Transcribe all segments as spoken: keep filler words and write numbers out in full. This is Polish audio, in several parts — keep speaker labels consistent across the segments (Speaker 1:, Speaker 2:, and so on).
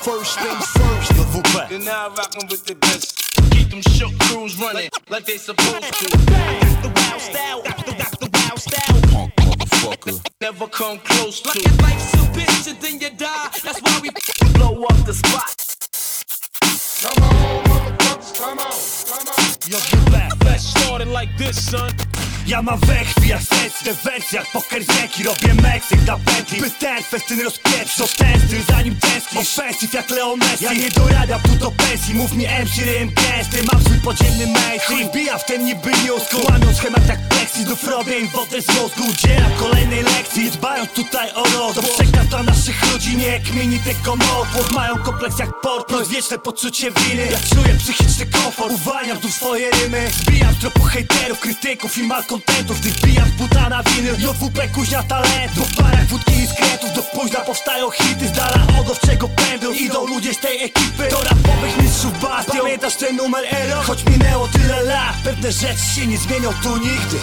Speaker 1: first things first. The W P.
Speaker 2: You're now rocking with the best. Keep them shook crews running like they supposed to.
Speaker 3: Got the wild style, got the, got the wild style.
Speaker 1: Punk motherfucker.
Speaker 2: Never come close to.
Speaker 3: Like life's a bitch and then you die. That's why we blow up the spot.
Speaker 4: Come on, motherfuckers, come on, come on.
Speaker 1: Yo, get back.
Speaker 2: Let's start it like this, son.
Speaker 1: Ja mam we krwi jak sens, te wersje jak poker z ręki. Robię Meksyk na pętli, by ten festyn rozpieprz. To ten styl zanim tęsknisz, ofensyw jak Leo Messi. Ja nie dorabiam tu do pensji, mów mi M C ryjem gęsty. Mam swój podziemny mainstream, wbijam w ten niby newsku. Łamią schemat jak plexi, znów robię im wodę z mózgu. Udzielam kolejnej lekcji, dbając tutaj o rozwój. To przekaz dla naszych ludzi, nie kmieni tylko motłów. Mają kompleks jak portplot, wieczne poczucie winy. Ja czuję psychiczny komfort, uwalniam tu swoje rymy. Zbijam z tropu hejterów, krytyków i malkontentów. Gdy wbijam z buta na winy, J W P kuźnia talentu. W parach wódki i skrętów, do późna powstają hity. Z dala od owczego pędu idą ludzie z tej ekipy. Do rapowych mistrzów bastion. Pamiętasz ten numer Ero? Choć minęło tyle lat, pewne rzeczy się nie zmienią tu nigdy.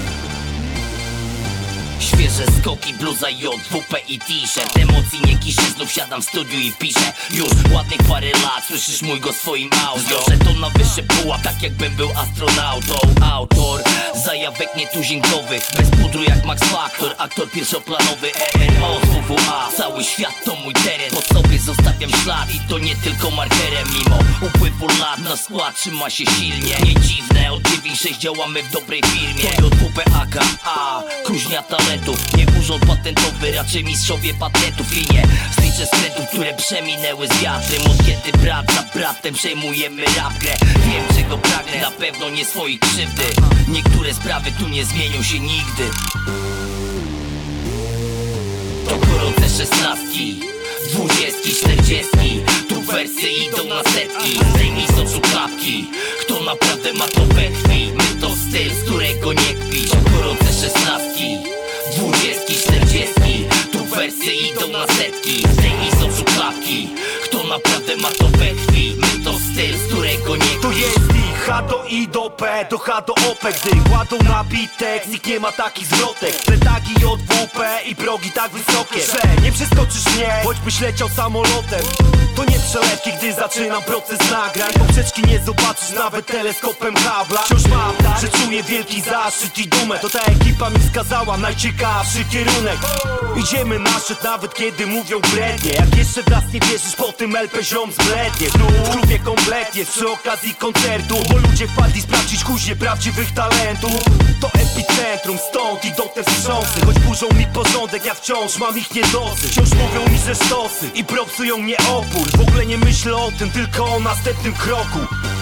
Speaker 5: Świeże skoki, bluza, J W P i t-shirt. Emocji nie kiszę, znów siadam w studiu i piszę. Już ładnych parę lat, słyszysz mój głos w swoim audio. Że to na wyższy pułap, tak jakbym był astronautą. Autor zajawek nietuzinkowych, bez pudru jak Max Factor. Aktor pierwszoplanowy, E N O z W W A. Cały świat to mój teren, po sobie zostawiam ślad. I to nie tylko markerem, mimo upływu lat na skład trzyma się silnie. Nie dziwne, od dziewięć sześć działamy w dobrej firmie. To J W P A K A, kuźnia talentów. Nie urząd patentowy, raczej mistrzowie patentów. Linie zliczę skrętów, które przeminęły z wiatrem. Od kiedy brat za bratem przejmujemy rap grę. Wiem czego pragnę, na pewno nie swojej krzywdy. Niektóre sprawy tu nie zmienią się nigdy. To gorące szesnastki, dwudziestki, czterdziestki. Tu wersy idą na setki. Zdejmij z oczu klapki. Kto naprawdę ma to we krwi? My to styl, z którego nie kpić. To gorące szesnastki, dwudziestki, czterdziestki. Tu wersy idą na setki. Zdejmij z oczu klapki. Kto naprawdę ma to we krwi? My to styl, z którego nie kpić.
Speaker 6: To jest ich H do I do P, do H do O P. Gdy kładą na bitek, nikt nie ma takich zwrotek. Pletagi J W P i progi tak wysokie, że nie przeskoczysz mnie, choćbyś leciał samolotem. To nie przelewki, gdy zaczynam proces nagrań. Poprzeczki nie zobaczysz nawet teleskopem Hubble'a. Wciąż mam tak, że czuję wielki zaszczyt i dumę. To ta ekipa mi wskazała najciekawszy kierunek. Idziemy na szczyt nawet kiedy mówią brednie. Jak jeszcze w nas nie wierzysz, po tym L P ziom zblednie. Znów w klubie kompletnie, przy okazji koncertu. Bo ludzie wpadli sprawdzić kuźnie prawdziwych talentów. To epicentrum, stąd idą te wstrząsy. Choć burzą mi porządek, ja wciąż mam ich niedosyt. Wciąż mówią mi, że sztosy i propsują mnie opór. W ogóle nie myślę o tym, tylko o następnym kroku.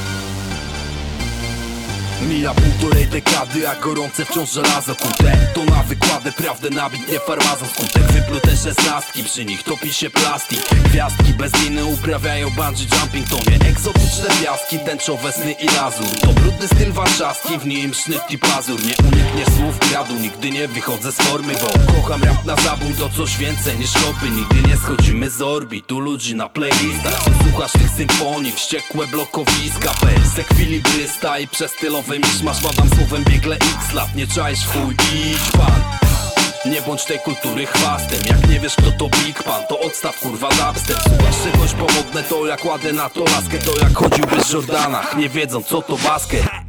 Speaker 7: Mija półtorej dekady, a gorące wciąż żelazo kute. To na wykładę, prawdę nabit, nie farmazon. Skutek wyplute szesnastki, przy nich topi się plastik. Gwiazdki bez liny uprawiają bungee jumping. To nie egzotyczne piaski, tęczowe sny i lazur. To brudny styl warszawski, w nim sznyt i pazur. Nie unikniesz słów gradu, nigdy nie wychodzę z formy. Bo kocham rap na zabój, to coś więcej niż hopy. Nigdy nie schodzimy z orbitu ludzi na playlistach. Co słuchasz tych symfonii, wściekłe blokowiska. Bez ekwilibrysta i przestylowy miszmasz. Ładam słowem biegle x lat, nie czaisz chuj, idź pan. Nie bądź tej kultury chwastem. Jak nie wiesz kto to Big Pan, to odstaw kurwa dubstep. Słuchasz czegoś pomodne, to jak ładę na to laskę. To jak chodziłbyś w Jordanach, nie wiedząc co to basket.